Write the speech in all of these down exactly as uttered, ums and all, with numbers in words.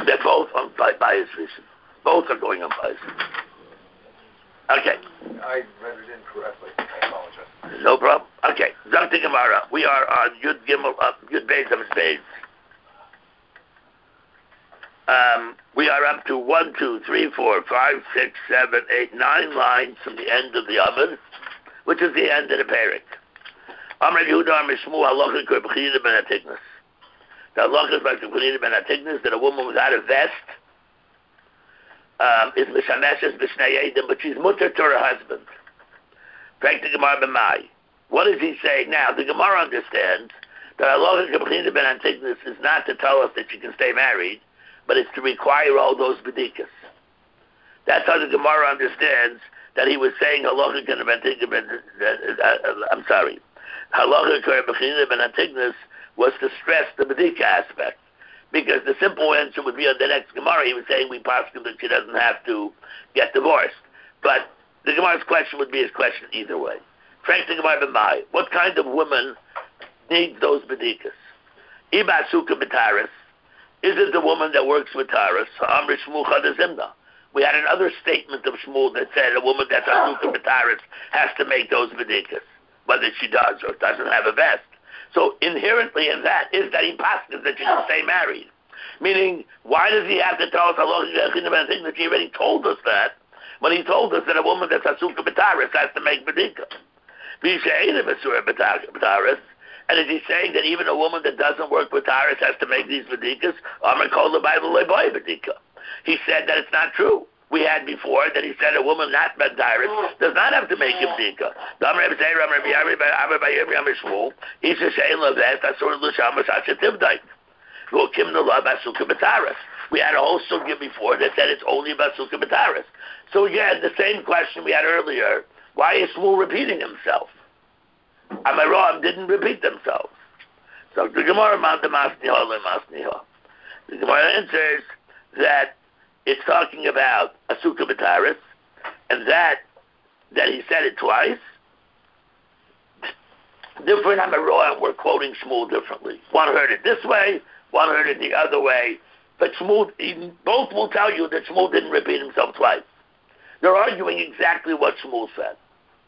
They're both on bias vision. Both are going on bias. Okay. I read it incorrectly. I apologize. No problem. Okay. Zakti Gemara. We are on Yud Gimel, uh, Yud Beis of Beis. Um, we are up to one, two, three, four, five, six, seven, eight, nine lines from the end of the Amud, which is the end of the Perek. Amr Yehuda Amr Shmuel Halacha K'Bechina Ben Atignas. The halacha is like the K'Bechina Ben Atignas, that a woman without a vest um, is Mishameshes B'Shnei Eidim, but she's mutter to her husband. Frank the Gemara B'Mai. What does he say? Now, the Gemara understands that halacha K'Bechina Ben Atignas is not to tell us that she can stay married, but it's to require all those bedikas. That's how the Gemara understands that he was saying halacha Ben Atignas. I'm sorry. Halacha Ben Atignas was to stress the bedika aspect, because the simple answer would be on the next Gemara. He was saying we pass him that she doesn't have to get divorced, but the Gemara's question would be his question either way. Frank the Gemara B'Mai, what kind of woman needs those bedikas? Iba suka b'taris. Is it the woman that works with taris? Amr Shmuel Chadazimna. We had another statement of Shmuel that said a woman that's a suka b'taris has to make those bedikas, whether she does or doesn't have a vest. So inherently in that is that he passes that she can stay married. Meaning, why does he have to tell us halacha that he already told us that when he told us that a woman that's a suka b'taris has to make bedika? And is he saying that even a woman that doesn't work with taris has to make these bedikas? Amar called the Bible leboy bedika. He said that it's not true. We had before that he said a woman not b'taris does not have to make a bedika. We had a whole sugya before that said it's only about sukkah b'taris. So again, the same question we had earlier. Why is Shmuel repeating himself? Amaram didn't repeat themselves. So the Gemara the Gemara answers that it's talking about a sukkah b'taris, and that that he said it twice. Different Amaram were quoting Shmuel differently. One heard it this way, one heard it the other way. But Shmuel, both will tell you that Shmuel didn't repeat himself twice. They're arguing exactly what Shmuel said.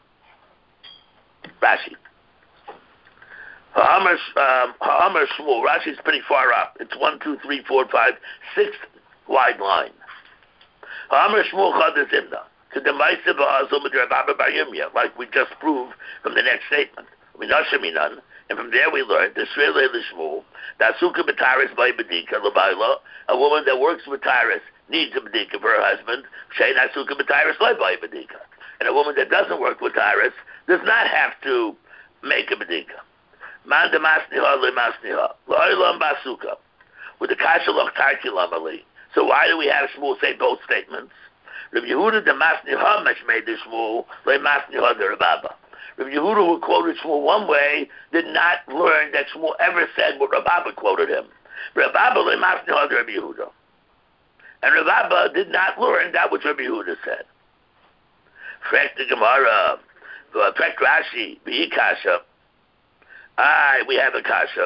Rashi. Ha'amar um, Shmuel. Rashi's pretty far up. It's one, two, three, four, five, six wide line. Ha'amar Shmuel Chadazimna. To the Ma'aseh ba'azul midrababa bar Yirmiyah, like we just proved from the next statement. Minashaminan. And from there we learned the Shrele Lishmuel, that Sukkah B'taris by Bedika L'bayla, a woman that works with Taris needs a Bedika for her husband, Sheina Sukkah B'taris by Bedika. And a woman that doesn't work with Taris does not have to make a Bedika. Man de Masniha Le Masniha, Lo'ilam Basuka, with the Kasha Loch Tarki Lamali. So why do we have Shmuel say both statements? Rabbi Yehuda de Masniha Mesh made the Shmuel, Le Masniha de Rababa. Rabbi Yehuda, who quoted Shmuel one way, did not learn that Shmuel ever said what Rababa quoted him. Rababa le masniha de Rabbi Yehuda. And Rababa did not learn that which Rabbi Yehuda said. Frek the Gemara, Frek Rashi, B'i Kasha. Aye, we have a Kasha.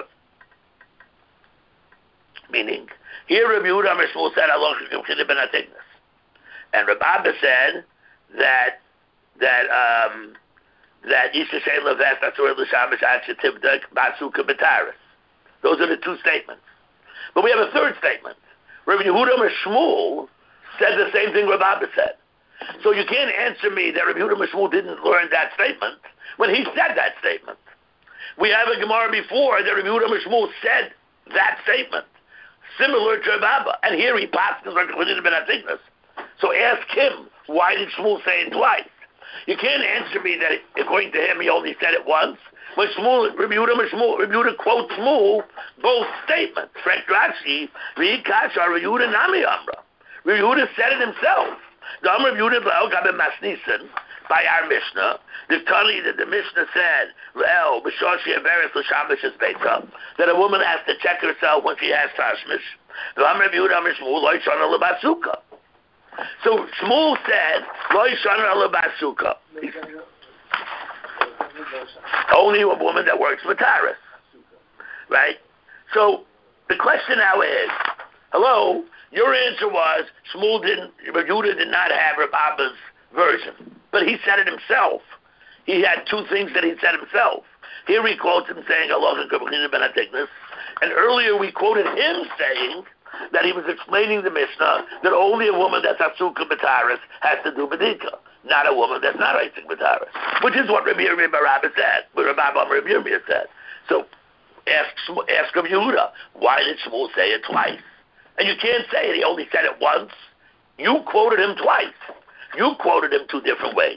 Meaning, here Rabbi Yehuda and Shmuel said, Aloch K'Chid ben Atignas. And Rababa said that, that, um, that Isha Sheila Vest Asur L'Shamish Acha Tibdak Basuka B'taris. Those are the two statements. But we have a third statement. Rabbi Yehuda Shmuel said the same thing Rababa said. So you can't answer me that Rabbi Yehuda Shmuel didn't learn that statement when he said that statement. We have a Gemara before that Rabbi Yehuda Shmuel said that statement, similar to Rababa, and here he passed as Rabbi Yehuda ben Atignas. So ask him, why did Shmuel say it twice? You can't answer me that, according to him, he only said it once. When Shmuel, Rabbi Yehuda, Shmuel, Rabbi Yehuda quotes Shmuel, both statements. Frank Rashi, V'ikasha, Rabbi Yehuda Nami Amra. Rabbi Yehuda said it himself. The Amr Rabbi Yehuda B'el Gabem Masnisin, by our Mishnah, the Tani that the Mishnah said, L'el, B'shoshi Averis L'Shamish is Beitza, that a woman has to check herself when she has Tashmish. The Amr Rabbi Yehuda Amr Shmuel, Lo Yishana L'Basuka. So Shmuel said, Lo Yishana L'Basuka. Only a woman that works with Taris. Right? So the question now is, Hello? Your answer was Shmuel didn't, Rabbi Yehuda did not have Rabbi Abba's version. But he said it himself. He had two things that he said himself. Here he quotes him saying, Allah and earlier we quoted him saying that he was explaining the Mishnah that only a woman that's Asuka B'taris has to do B'dika, not a woman that's not Isaac B'taris, which is what Rabbi Yirmiyah Barabba said, what Rabbi Rabbi Yirmiyah said. So ask, ask Rabbi Yehuda, why did Shmuel say it twice? And you can't say it, he only said it once. You quoted him twice. You quoted him two different ways.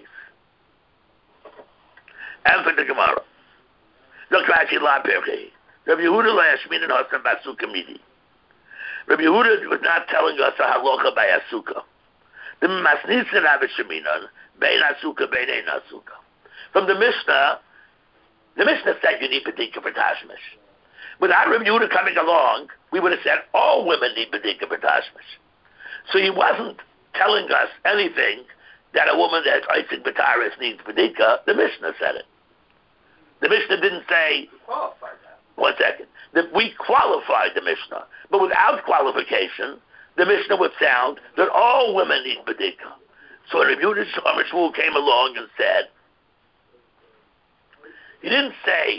And for the Gemara. Look, Rashi La Perkei. Rabbi Yehuda la Yashmin and Hasan Basuka Midi. Rabbi Yehuda was not telling us a halacha by Asuka. The Masnisin Rabbi Sheminan, Bein Asuka, Bein Ein Asuka. From the Mishnah, the Mishnah said you need Bedika for Tashmish. Without Rabbi Yehuda coming along, we would have said all women need Bedika for Tashmish. So he wasn't telling us anything that a woman that's Isaac B'taris needs Bedika. The Mishnah said it. The Mishnah didn't say, one second, that we qualified the Mishnah. But without qualification, the Mishnah would sound that all women need Bedika. So Rabbi Yehuda Shmuel came along and said, he didn't say,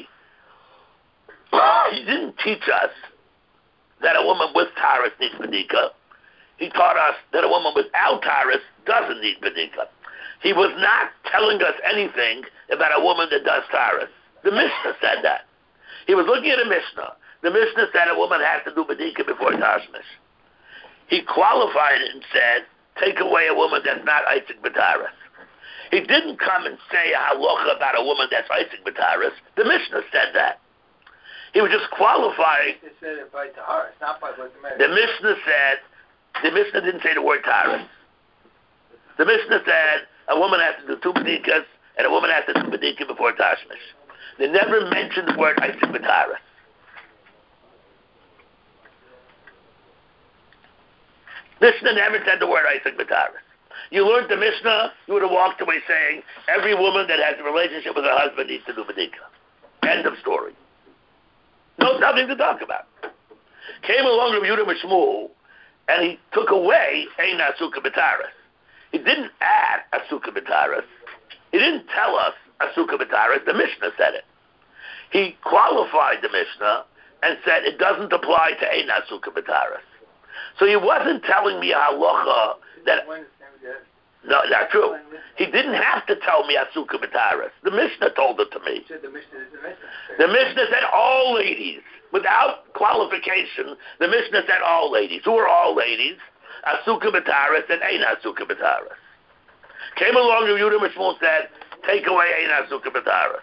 he didn't teach us that a woman with Taurus needs Bedika. He taught us that a woman without Taurus doesn't need Bedika. He was not telling us anything about a woman that does Taurus. The Mishnah said that. He was looking at a Mishnah. The Mishnah said a woman has to do Bedika before Tashmish. He qualified it and said, take away a woman that's not Isaac B'taris. He didn't come and say a halacha about a woman that's Isaac B'taris. The Mishnah said that. He was just qualifying. He said it by Taharis, not by what the Mishnah. The Mishnah said, the Mishnah didn't say the word Taharis. The Mishnah said a woman has to do two Bedikas and a woman has to do Bedika before Tashmish. They never mentioned the word Isaac B'taris. Mishnah never said the word Isaac B'taris. You learned the Mishnah, you would have walked away saying every woman that has a relationship with her husband needs to do Bedika. End of story. No, nothing to talk about. Came along Rabbi Yehuda Shmuel, and he took away Ein Asuka B'taris. He didn't add Asuka B'taris. He didn't tell us Asuka B'taris. The Mishnah said it. He qualified the Mishnah and said it doesn't apply to Ein Asuka B'taris. So he wasn't telling me a halacha that... No, not true. He didn't have to tell me Asuka B'taris. The Mishnah told it to me. The Mishnah said all ladies. Without qualification, the Mishnah said all ladies. Who are all ladies? Asuka B'taris and Ein Asuka B'taris. Came along and Yehuda Shmuel said, take away Ein Asuka B'taris.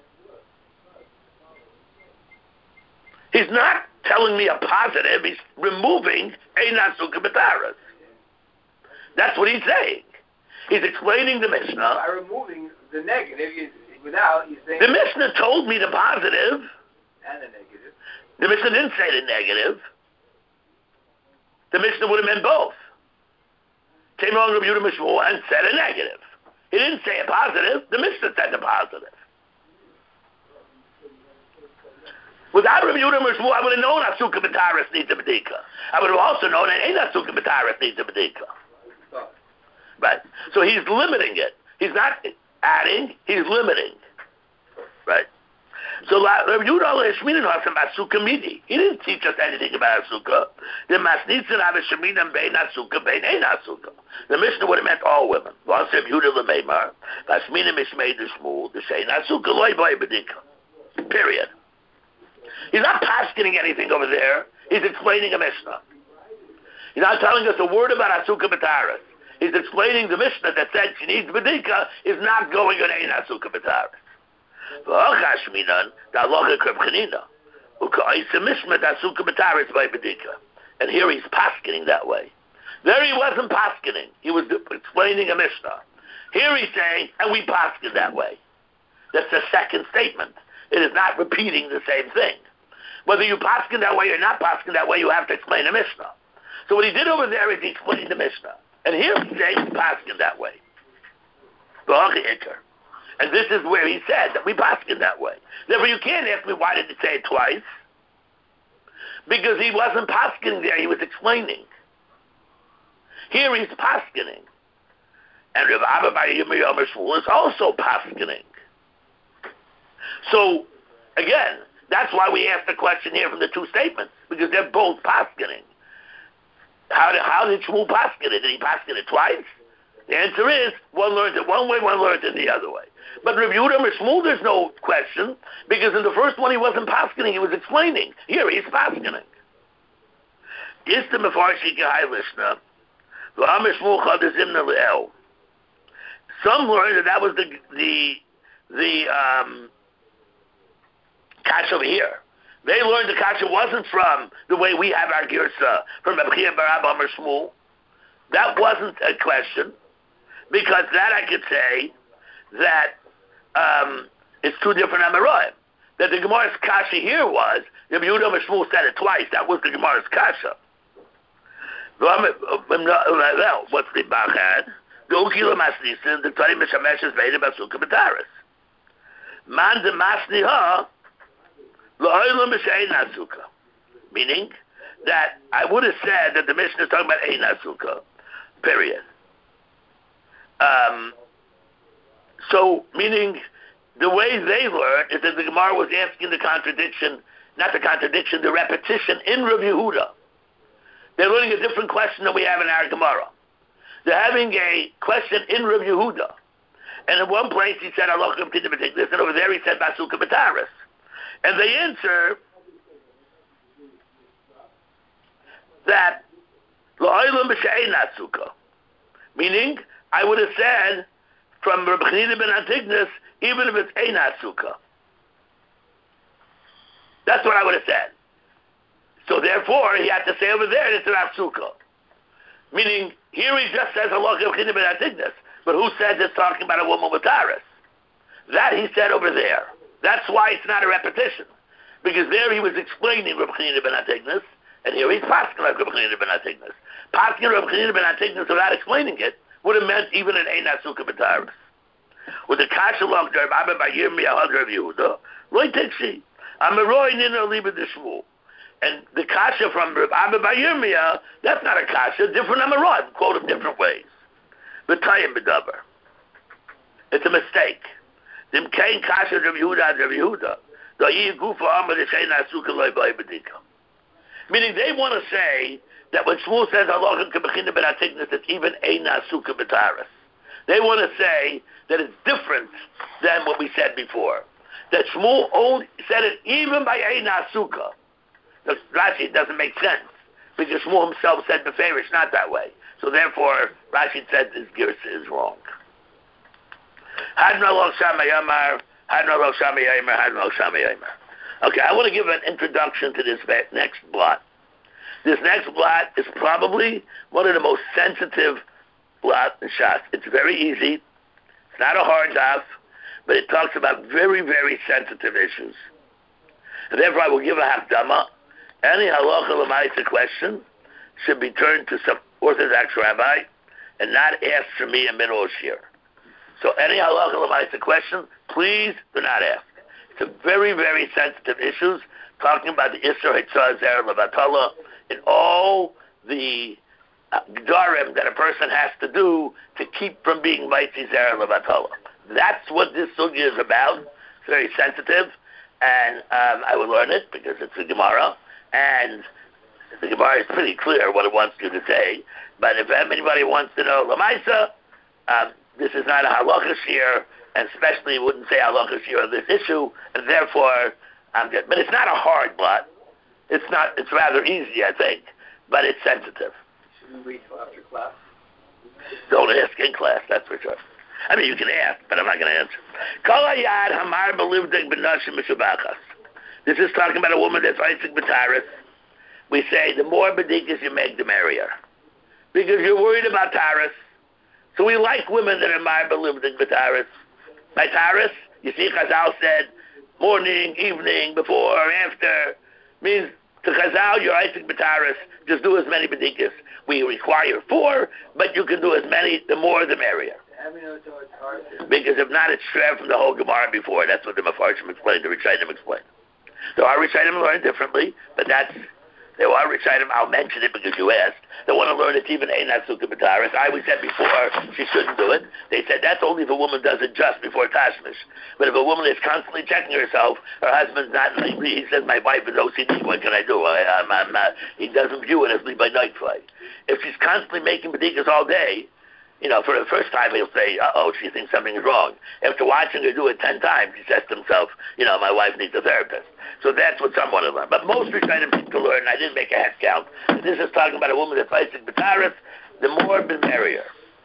He's not telling me a positive. He's removing Ein Asuka B'taris. That's what he's saying. He's explaining the Mishnah. By removing the negative, you, without, he's saying... The Mishnah told me the positive. And the negative. The Mishnah didn't say the negative. The Mishnah would have meant both. Came along Rabbi Yehuda Shmuel and said a negative. He didn't say a positive. The Mishnah said the positive. Without Rabbi Yehuda Shmuel, I would have known Asuka B'taris needs a Bedika. I would have also known that Ein Asuka B'taris needs a Bedika. Right. So he's limiting it. He's not adding, he's limiting. Right. So Rabbi Yehuda Sheminan Hasan Asuka Midi. He didn't teach us anything about Asuka. The Masnitzin Rabbi Sheminan Bein Asuka, Bein Ein Asuka. The Mishnah would have meant all women. Well, Rabbi Yehuda Lemeimar, Masminim Mishmei the Shmuel, the Shein Asuka Loi Boy Bedika. Period. He's not paskening anything over there. He's explaining a Mishnah. He's not telling us a word about Asuka B'taris. He's explaining the Mishnah that said she needs Bedika is not going on Ein Asuka B'taris. And here he's paskening that way. There he wasn't paskening. He was explaining a Mishnah. Here he's saying, and we pasken that way. That's the second statement. It is not repeating the same thing. Whether you pasken that way or not pasken that way, you have to explain a Mishnah. So what he did over there is he explained the Mishnah. And here he's saying we pasken that way. And this is where he said that we pasken that way. Therefore, you can't ask me why did he say it twice. because he wasn't paskening there, he was explaining. Here he's paskening. And Rav Abba Bar Yirmiyah Omer Shmuel is also paskening. So, again, that's why we asked the question here from the two statements, because they're both paskening. How did, how did Shmuel pasken it? Did he pasken it twice? The answer is, one learned it one way, one learned it the other way. But Rav Yehuda Omer Shmuel, there's no question, because in the first one he wasn't paskening, he was explaining. Here he's paskening. Is the Mefarshi Gehai Lishna, V'Omer Shmuel Chadazimna Le'el. Some learned that that was the the the um, kasha over here. They learned the kasha wasn't from the way we have our girsa from Abchia Barab Omer Shmuel. That wasn't a question, because that I could say that um, it's two different Amoraim. That the Gemara's kasha here was the Yehuda Omer Shmuel said it twice. That was the Gemara's kasha. What's the Bachad? The Ukila Masnisin, the Tari Mishamesh is made about Sukkah B'taris. Man de Masniha, L'oilam B'she'ein Sukkah. Meaning that I would have said that the Mishnah is talking about Ein Sukkah. Period. Um, so, meaning the way they learn is that the Gemara was asking the contradiction, not the contradiction, the repetition in Rav Yehuda. They're learning a different question than we have in our Gemara. They're having a question in Rav Yehuda. And in one place he said, Allah come to this, and over there he said, Basukah B'taris. And they answer that, L'oilam B'she'ein Sukkah. Meaning, I would have said, from Rabbi Chanina ben Antigonus, even if it's Ein Sukkah. That's what I would have said. So therefore, he had to say over there, it's a Sukkah. Meaning, here he just says, Allah Rabbi Chanina ben Antigonus. But who says it's talking about a woman with taris? That he said over there. That's why it's not a repetition. Because there he was explaining Rabbi Chanina ben Antigonus, and here he's pasking like Rabbi Chanina ben Antigonus. Pasking Rabbi Chanina ben Antigonus without explaining it would have meant even an Ein Sukkah B'taris. With the kasha long Rabbi Abba Bar Yirmiyah Had Rav Yehuda, Loi Tikshi, Amaroi Nina Liba D'Shmuel. And the kasha from Rabbi Abba Bar Yirmiyah, that's not a kasha, different Amaroi, quote them different ways. B'tayim B'davar. It's a mistake. Dim Kain kasha Rav Yehuda Had Rav Yehuda. Meaning they want to say that when Shmuel says Allah K'Bechina Ben Antigonus, it's even Ein Sukkah B'taris. They want to say that it's different than what we said before. That Shmuel only said it even by Ein Sukkah. Rashi doesn't make sense because Shmuel himself said Beferish not that way. So therefore, Rashi said this girsa is wrong. Hadna Lo Shama Yamar. Okay, I want to give an introduction to this next blot. This next blot is probably one of the most sensitive blot in Shas. It's very easy. It's not a hard daf, but it talks about very, very sensitive issues. And therefore, I will give a hakdama. Any halacha l'maisa question should be turned to some Orthodox rabbi and not asked for me in middle shir. So any halacha l'maisa question, please do not ask. It's a very, very sensitive issues, talking about the Isser Hitzah Zer Levatala and all the Gedarim that a person has to do to keep from being Maitzi Zer Levatala. That's what this sugya is about. It's very sensitive, and um, I will learn it because it's a Gemara, and the Gemara is pretty clear what it wants you to say. But if anybody wants to know Lamaisa, um, this is not a halacha shir, and especially wouldn't say halacha shir on this issue, and therefore, I'm good. But it's not a hard blot. It's not. It's rather easy, I think, but it's sensitive. Should we wait till after class? Don't ask in class, that's for sure. I mean, you can ask, but I'm not going to answer. Kol hayad hamar belivdek b'nashim mishabachas. This is talking about a woman that's Isaac B'taris. We say the more bedikas you make, the merrier, because you're worried about taris. So we like women that are mar belivdek b'taris. By taris, you see, Chazal said morning, evening, before, or after. Means to Chazal, you're Isaac B'taris. Just do as many bedikas. We require four, but you can do as many. The more, the merrier. Because if not, it's straight from the whole Gemara before. That's what the Mefarshim explained, the Rishonim explained. So our Rishonim learn differently, but that's They are reciting. I'll mention it because you asked. They want to learn it's even a Sukkah B'taris. I always said before she shouldn't do it. They said that's only if a woman does it just before Tashmish. But if a woman is constantly checking herself, her husband's not. He says, "My wife is O C D. What can I do?" I, I'm, I'm not. He doesn't view it as by night flight. If she's constantly making bedikas all day, you know, for the first time he'll say, "Uh-oh, she thinks something is wrong." After watching her do it ten times, he says to himself, "You know, my wife needs a therapist." So that's what some want to learn. But most are trying to people to learn. I didn't make a head count. This is talking about a woman that fights in B'taris. The more, the merrier.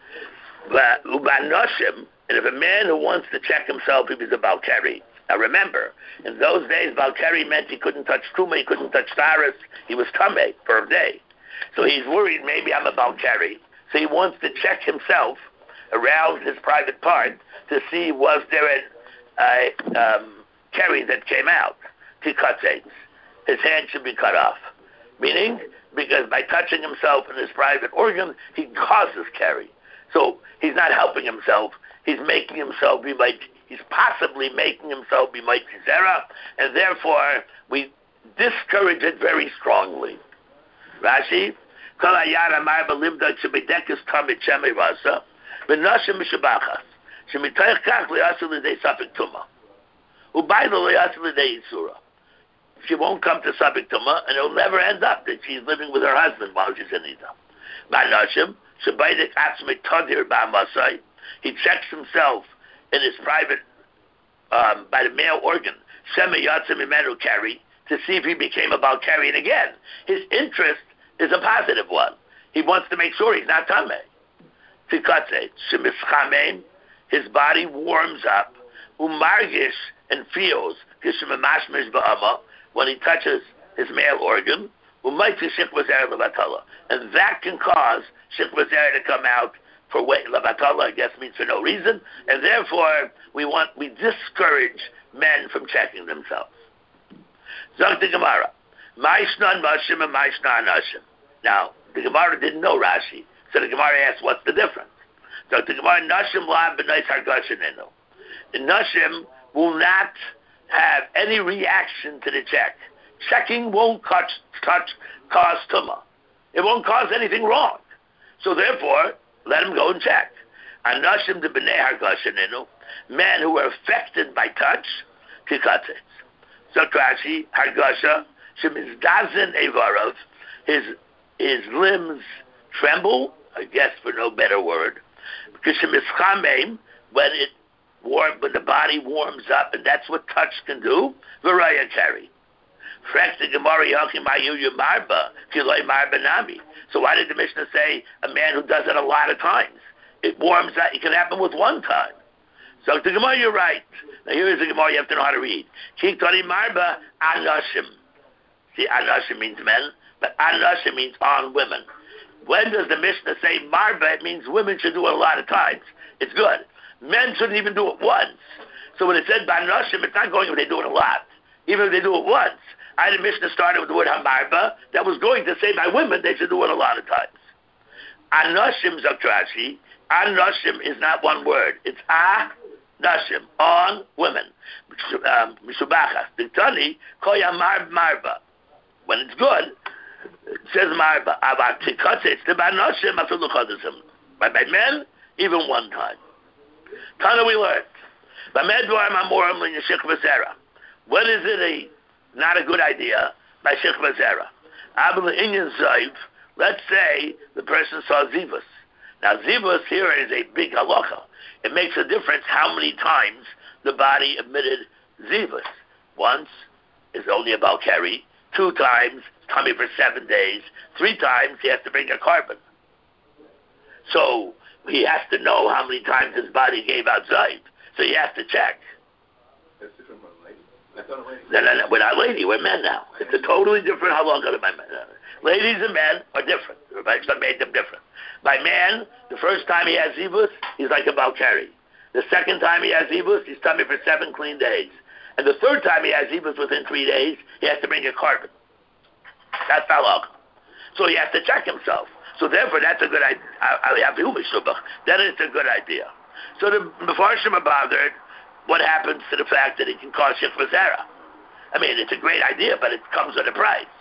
But Ubanoshim, and if a man who wants to check himself if he's a Balkari. Now remember, in those days, Balkari meant he couldn't touch Tuma, he couldn't touch Taris. He was Tameh for a day. So he's worried, maybe I'm a Balkari. So he wants to check himself around his private part to see was there a uh, um, carry that came out. Tikatzeitz. His hand should be cut off. Meaning, because by touching himself in his private organ, he causes carry. So he's not helping himself. He's making himself be might. He's possibly making himself be might zera, and therefore we discourage it very strongly. Rashi, Kol hayara marba limda shebedekes tamid shemei rasa, v'nashim mishabachas, shemitoich kach le'asu l'dei safek tuma, u'baylo le'asu l'dei yitzura. She won't come to Sabik Tuma, and it'll never end up that she's living with her husband while she's in Ida. Ma'nashim, Shabaydik Atzmei Tadir Ba'amasai, he checks himself in his private, um, by the male organ, Shema Yatzim Imenu Kari, to see if he became a Balkarian again. His interest is a positive one. He wants to make sure he's not Tameh. Tikatze, Shemischamein, his body warms up, Umargish, and feels, Kishemamashmish Ba'ama, when he touches his male organ, and that can cause shikvazera to come out for weight. Lavatala, I guess, means for no reason, and therefore we want we discourage men from checking themselves. Zog the Gemara, Maishnan Mashim and Maishnan Nashim. Now the Gemara didn't know Rashi, so the Gemara asked, "What's the difference?" So the Gemara, Nashim la b'nais hargashinenu. The Nashim will not have any reaction to the check. Checking won't touch, touch, cause tumah. It won't cause anything wrong. So therefore, let him go and check. Anashim de b'nei hargashinenu, men who are affected by touch, tikatzes. So Rashi, hargasha, shemizdazen evarav, his his limbs tremble, I guess for no better word, because shemizchameim, when it warm, when the body warms up, and that's what touch can do. Varaya carry. So why did the Mishnah say a man who does it a lot of times? It warms up. It can happen with one time. So the Gemara, you're right. Now here is the Gemara. You have to know how to read. Kiktani marba anashim. See, anashim means men, but anashim means on women. When does the Mishnah say marba? It means women should do it a lot of times. It's good. Men shouldn't even do it once. So when it said Banashim, it's not going if they do it a lot. Even if they do it once. I had a Mishnah started with the word Hamarba that was going to say by women they should do it a lot of times. Anashim Zaktrashi, Anashim is not one word. It's A-Nashim, on women. Mishubachas. Diktani, Koya Marba. When it's good, it says Marba. It's the Banashim, but by men, even one time. Tana we learned. When is it a not a good idea? By shikva zera. Let's say the person saw zivus. Now zivus here is a big halacha. It makes a difference how many times the body emitted zivus. Once is only about carry. Two times, tummy for seven days. Three times he has to bring a carbon. So he has to know how many times his body gave out ziv. So he has to check. That's different from a lady. I thought a lady. No, no, no. We're not lady. We're men now. It's a totally different halacha than my men. Ladies and men are different. Rabbi made them different. By man, the first time he has zivus, he's like a balkari. The second time he has zivus, he's tummy for seven clean days. And the third time he has zivus within three days, he has to bring a carbon. That's halacha. So he has to check himself. So therefore, that's a good idea. Then it's a good idea. So the Mefarshim are bothered. What happens to the fact that it can cause shikva zera? I mean, it's a great idea, but it comes with a price.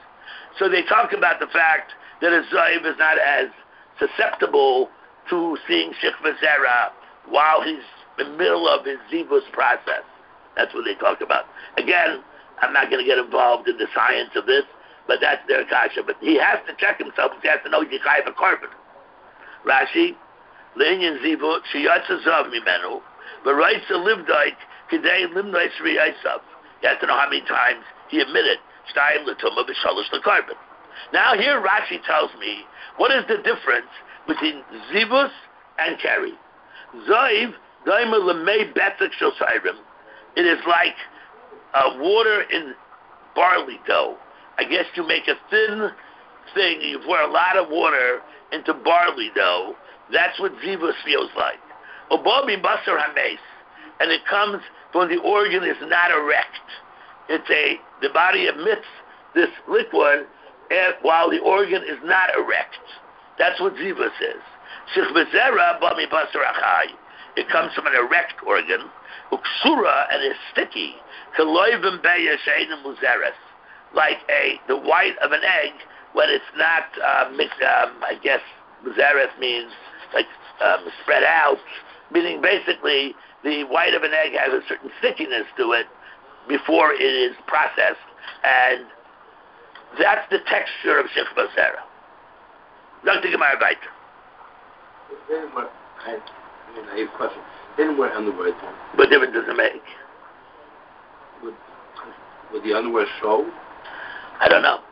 So they talk about the fact that a Zoiv is not as susceptible to seeing Shechva Zera while he's in the middle of his Zivus process. That's what they talk about. Again, I'm not going to get involved in the science of this, but that's their kasha. But he has to check himself. He has to know he's chayav a carbon. Rashi, le'inyan zivu sheyatza zav mimenu, but writes a livdike kidei limnoi shri yisav. He has to know how many times he admitted shtayim l'tumah v'shalosh l'carbon. Now here Rashi tells me what is the difference between zivus and keri. Zoiv daima lemei betzak shel shayrim. It is like uh, water in barley dough. I guess you make a thin thing, you pour a lot of water into barley dough. That's what zivus feels like. Obobi basar hames, and it comes when the organ is not erect. It's a the body emits this liquid while the organ is not erect. That's what zivus is. Shechvazera bami basar achai. It comes from an erect organ. Uksura, and is sticky. Kaloivim beya she'enim muzeres. Like a the white of an egg when it's not uh, mixed. Um, I guess muzeres means like um, spread out, meaning basically the white of an egg has a certain stickiness to it before it is processed, and that's the texture of Shechva Zera. Doctor Gemara Weiter. Then what? I have a naive question. Then what underwear? What difference does it make? Would, would the underwear show? I don't know.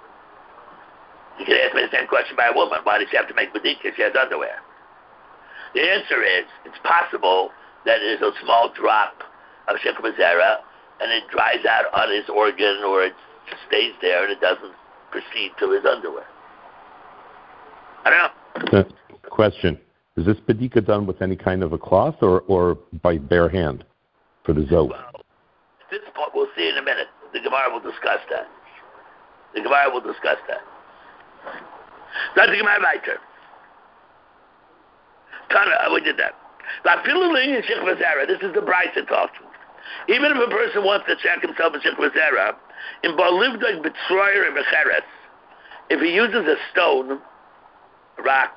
You can ask me the same question by a woman. Why does she have to make badika if she has underwear? The answer is, it's possible that there's a small drop of Shechva Zera and it dries out on his organ, or it just stays there and it doesn't proceed to his underwear. I don't know. Uh, question. Is this badika done with any kind of a cloth or, or by bare hand for the zoe? Well, this part we'll see in a minute. The Gemara will discuss that. The Gemara will discuss that. That's the Gemara Weiter. Tana, we did that. This is the Brisa talking. Even if a person wants to check himself in Shechva Zera, in Balivdak B'tzroyer and Becheres, if he uses a stone, a rock,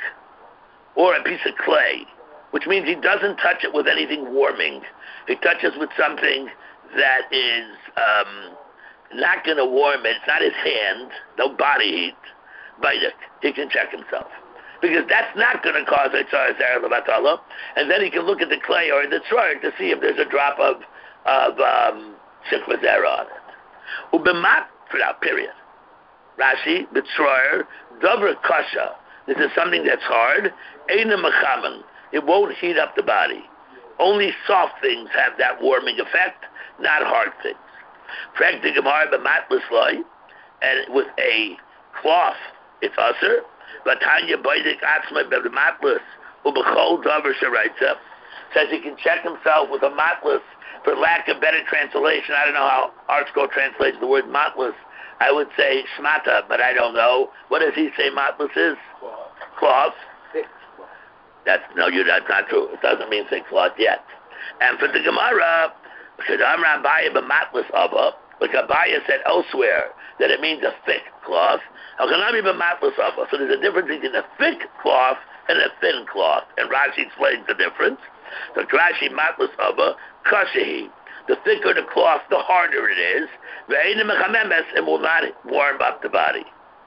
or a piece of clay, which means he doesn't touch it with anything warming, he touches with something that is um, not going to warm it, it's not his hand, no body heat, Baidik, he can check himself. Because that's not going to cause a tzara zera levatala, and then he can look at the clay or the tzroyer to see if there's a drop of of um, Shechva Zera on it. Ubemat, for that period. Rashi, b'tzroyer, dover kasha. This is something that's hard. Eina mechamen. It won't heat up the body. Only soft things have that warming effect, not hard things. Frag the Gemara b'matlas loy, and with a cloth, it's usher. Vatanya baidik atzma b'matlas ubechol dover sharaitza. Says he can check himself with a matlas. For lack of better translation, I don't know how ArtScroll translates the word matlas. I would say shmata, but I don't know. What does he say matlas is? Cloth. Cloth. Thick cloth. That's no, you. That's not true. It doesn't mean thick cloth yet. And for the Gemara, because I'm Rabbiya b'matlas ava, like Abaya said elsewhere that it means a thick cloth. Hakanami b'matlas ava. So there's a difference between a thick cloth and a thin cloth, and Rashi explains the difference. So Rashi matlas ava kashahi. The thicker the cloth, the harder it is. Ve'eina mechamemes, and will not warm up the body.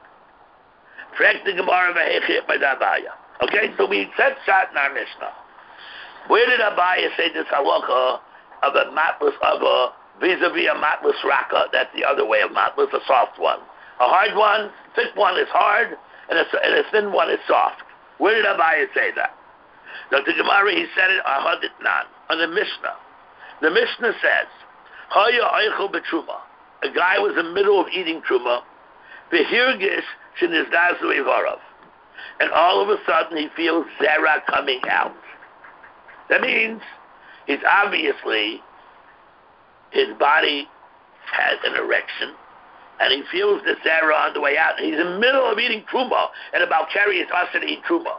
Frek the Gemara v'hechit by Abaya. Okay, so we said shot in our Mishnah. Where did Abaya say this halacha of a matlas ava vis-a-vis a matlas raka? That's the other way of matlas, a soft one. A hard one, thick one is hard, and a, and a thin one is soft. Where did Abaya say that? Doctor Gemara, he said it on on the Mishnah. The Mishnah says, Haya Eichel B'Truma. A guy was in the middle of eating Truma, V'hirgish Shenizdazu Ivarav. And all of a sudden he feels Zera coming out. That means he's obviously, his body has an erection, and he feels the Zera on the way out, and he's in the middle of eating Truma, and about carry his us to eat Truma.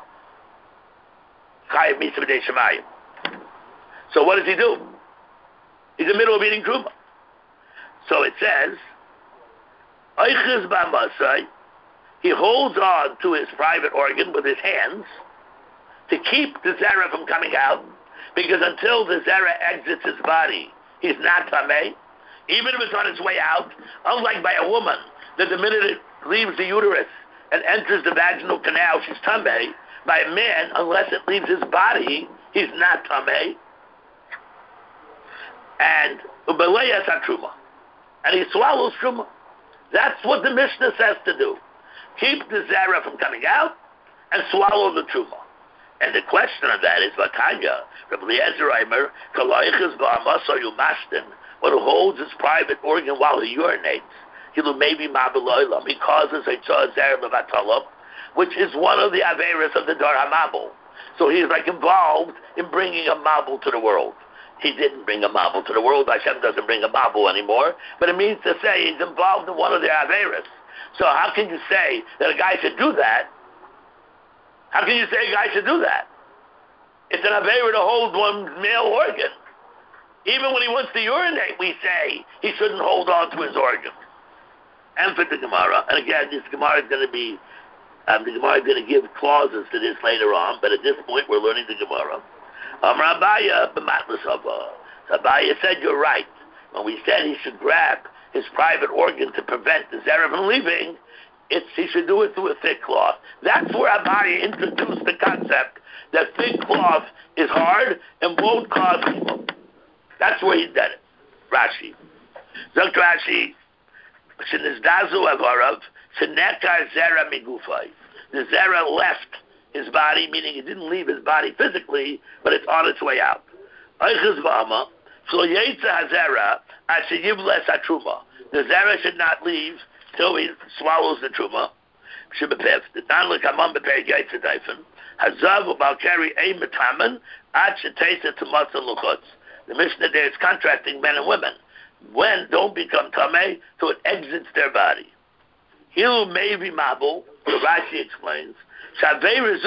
So what does he do? He's in the middle of eating Truma. So it says, Oiches b'amasai, he holds on to his private organ with his hands to keep the zera from coming out, because until the zera exits his body, he's not tamei, even if it's on its way out. Unlike by a woman, that the minute it leaves the uterus and enters the vaginal canal, she's tamei. By a man, unless it leaves his body, he's not tamei. And ubeleyas truma, and he swallows truma. That's what the Mishnah says to do. Keep the zera from coming out and swallow the truma. And the question of that is, Vatanya, Rabbi Eliezer Eimer, Kalayichas ba'amaso yumastin, one who holds his private organ while he urinates, he'll maybe mabeloilam, he causes a tzah zera levatalam, which is one of the averas of the Dar HaMabul. So he's like involved in bringing a mabul to the world. He didn't bring a mabul to the world. Hashem doesn't bring a mabul anymore. But it means to say he's involved in one of their averas. So how can you say that a guy should do that? How can you say a guy should do that? It's an avera to hold one's male organ. Even when he wants to urinate, we say he shouldn't hold on to his organ. And for the Gemara, and again, this Gemara is going to be, um, the Gemara is going to give clauses to this later on, but at this point we're learning the Gemara. Um, Rabaya b'matlasava. Rabaya said you're right. When we said he should grab his private organ to prevent the zera from leaving, it's he should do it through a thick cloth. That's where Rabaya introduced the concept that thick cloth is hard and won't cause evil. That's where he did it. Rashi. Zok Rashi, Shenizdazu avarav, Shenekar zera migufay. The zera left his body, meaning it didn't leave his body physically, but it's on its way out. Oiches v'ama, shlo yetza hazera, asher yivles hatruma. The zera should not leave till he swallows the truma. Shebepef, the tan lekamam beper yetza daifen, hazav u'balkeri ein metamen, ad shetesa tumatza luchotz. The Mishnah there is contrasting men and women. When don't become tamei, so it exits their body. Hilu maybe mabul, Rashi explains, that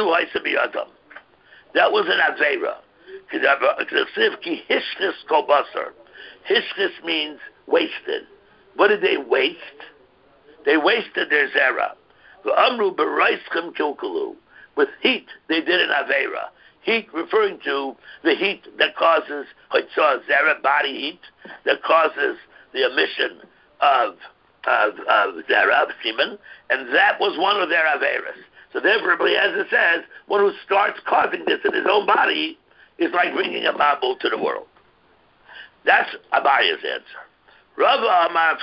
was an Aveira. Hishnis means wasted. What did they waste? They wasted their zera. With heat, they did an Aveira. Heat referring to the heat that causes zera, body heat, that causes the emission of, of, of zera, of semen, and that was one of their Aveiras. So therefore, as it says, one who starts causing this in his own body is like bringing a mabul to the world. That's Abaya's answer. Rava Amar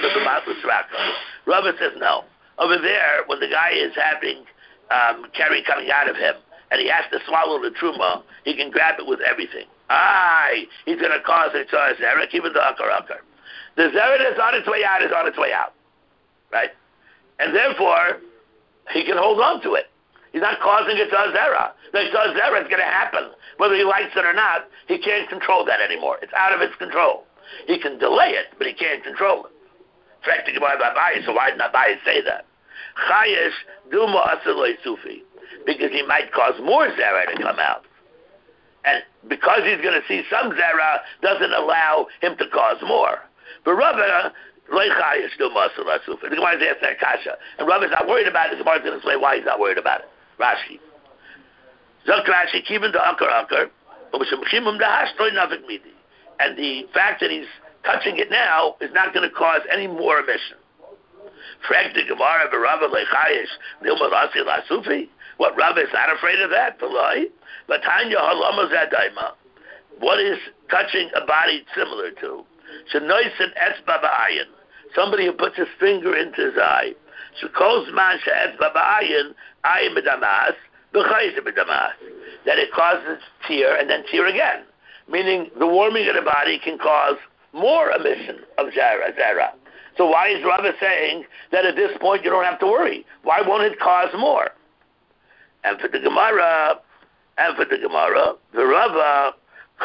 Rava says no. Over there, when the guy is having um, carry coming out of him, and he has to swallow the truma, he can grab it with everything. Aye, he's going to cause a tzara zera, even the akar akar. The zera that's on its way out is on its way out, right? And therefore, he can hold on to it. He's not causing a tzara zera. The tzara zera is going to happen. Whether he likes it or not, he can't control that anymore. It's out of his control. He can delay it, but he can't control it. In fact, so why didn't Abaye say that? Chayesh duma asaloi sufi. Because he might cause more zera to come out. And because he's going to see some zera, doesn't allow him to cause more. But Rabbi, the Gemara is asking Kasha. And Rabbi is not worried about it. The Gemara is going to explain why he's not worried about it. Rashi. Zok Rashi, kivin to akar akar, and the fact that he's touching it now is not going to cause any more emission. What, Rabbi is not afraid of that? What is touching a body similar to? Somebody who puts his finger into his eye. That it causes tear and then tear again. Meaning the warming of the body can cause more emission of zera. zera. So why is Rava saying that at this point you don't have to worry? Why won't it cause more? And for the Gemara, and for the Gemara, the Rava,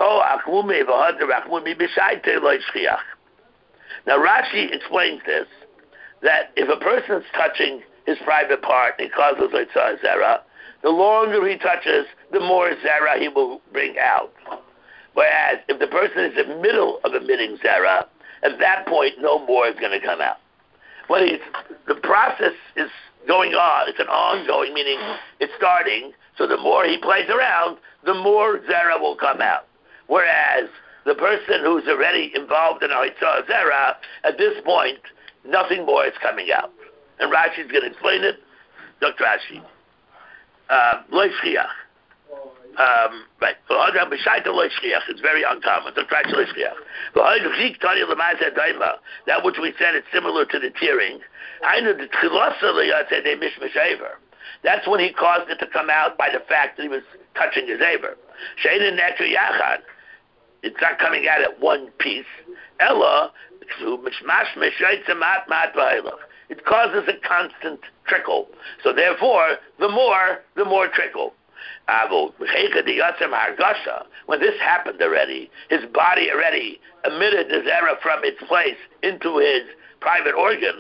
now Rashi explains this, that if a person's touching his private part and he causes a zera, the longer he touches, the more zera he will bring out. Whereas if the person is in the middle of emitting zera, at that point no more is going to come out. when he's, the process is going on, it's an ongoing, meaning it's starting, so the more he plays around, the more Zera will come out. Whereas the person who's already involved in a Hitzah Zera, at this point, nothing more is coming out. And Rashi's going to explain it. Doctor Rashi. Uh, Lo Shchiach. Um, right. It's very uncommon. That which we said is similar to the tearing. That's when he caused it to come out by the fact that he was touching his aver. It's not coming out at one piece. It causes a constant trickle. So therefore, the more, the more trickle. When this happened already, his body already emitted the zera from its place into his private organ.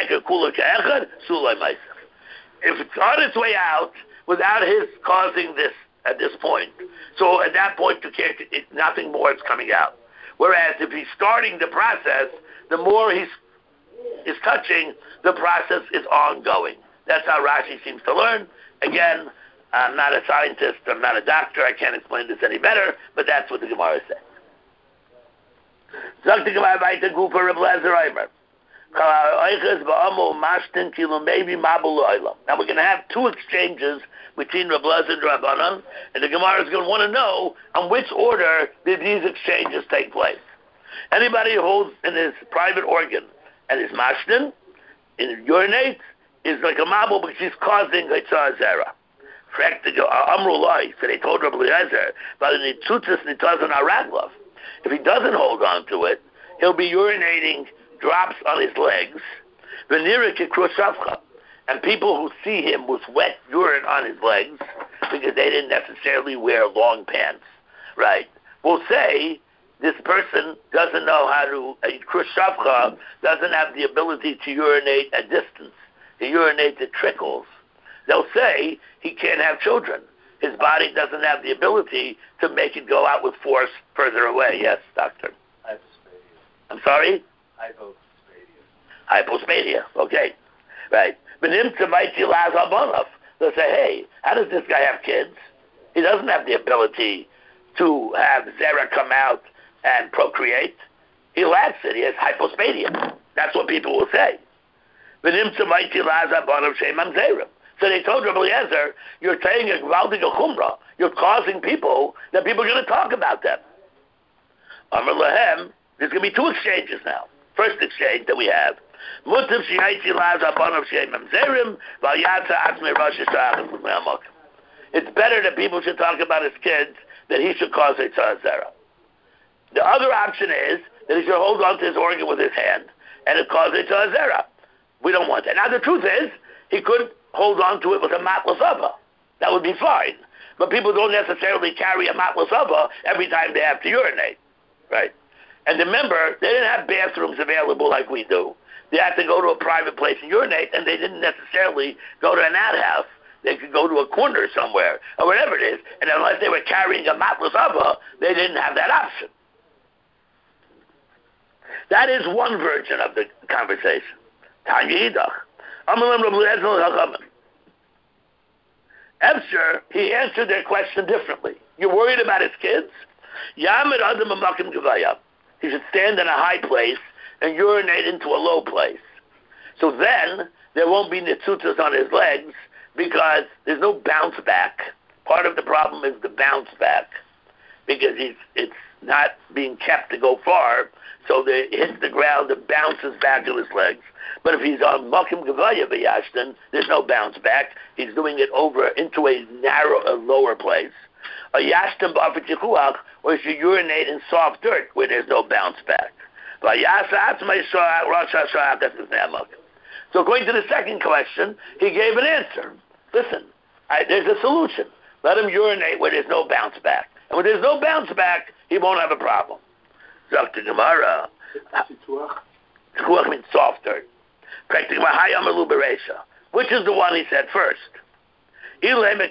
If it's on its way out without his causing this at this point, so at that point you can't, it, nothing more is coming out. Whereas if he's starting the process, the more he's is touching, the process is ongoing. That's how Rashi seems to learn. Again, I'm not a scientist, I'm not a doctor, I can't explain this any better, but that's what the Gemara says. Now we're going to have two exchanges between Reb Lezer and Rabbanan, and the Gemara is going to want to know on which order did these exchanges take place. Anybody who holds in his private organ and is mashtin, in urinates, is like a mabul because he's causing a tzara. Amrulai, so they told Reb Lezer, but in the tzutzis nitazon araglov, if he doesn't hold on to it, he'll be urinating drops on his legs, and people who see him with wet urine on his legs, because they didn't necessarily wear long pants, right, will say, this person doesn't know how to, a krushavcha doesn't have the ability to urinate at distance. He urinates at trickles. They'll say he can't have children. His body doesn't have the ability to make it go out with force further away. Yes, doctor? Hypospadia. I'm sorry? Hypospadia. Hypospadia, okay. Right. They'll say, hey, how does this guy have kids? He doesn't have the ability to have zera come out and procreate. He lacks it. He has hypospadia. That's what people will say. So they told Rabbi Eliezer, you're saying a gvaldig chumrah. You're causing people that people are going to talk about them. Amar lahem, there's going to be two exchanges now. First exchange that we have. It's better that people should talk about his kids than he should cause a tzara. The other option is that he should hold on to his organ with his hand and it causes a tzara. We don't want that. Now the truth is, he could hold on to it with a matlas ava. That would be fine. But people don't necessarily carry a matlas ava every time they have to urinate, right? And remember, they didn't have bathrooms available like we do. They had to go to a private place and urinate, and they didn't necessarily go to an outhouse. They could go to a corner somewhere, or whatever it is, and unless they were carrying a matlas ava, they didn't have that option. That is one version of the conversation. Tanya Hidach. Efsher, he answered their question differently. You're worried about his kids? He should stand in a high place and urinate into a low place. So then, there won't be nitzutzas on his legs because there's no bounce back. Part of the problem is the bounce back because he's, it's not being kept to go far, so it hits the ground and bounces back to his legs. But if he's on Makim Gavaya B'Yashtan, there's no bounce back. He's doing it over into a narrow, a lower place. A Yashtan B'Afet Yichuach, or he should urinate in soft dirt where there's no bounce back. So going to the second question, he gave an answer. Listen, I, there's a solution. Let him urinate where there's no bounce back. And when there's no bounce back, he won't have a problem. Doctor Gemara, Yichuach means soft dirt. Which is the one he said first? Okay.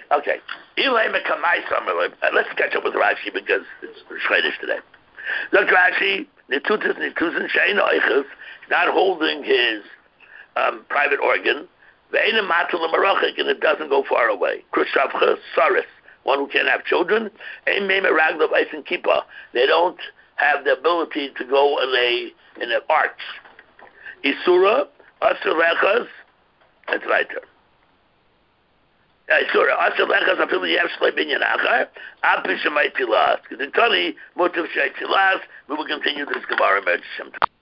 Let's catch up with Rashi because it's Shchedish today. Look, Rashi, not holding his um, private organ. Ve'ena matula marachik, and it doesn't go far away. Krushavcha, saris, one who can't have children. Ein meme raglav eisen kippah. They don't have the ability to go in a in an arch. Isura, asur and so weiter. Isura, asur lechas afilu yev shlei binyan achar, api shemay tilas. Because in Tani, motiv shay tilas, we will continue this Gemara in Shem.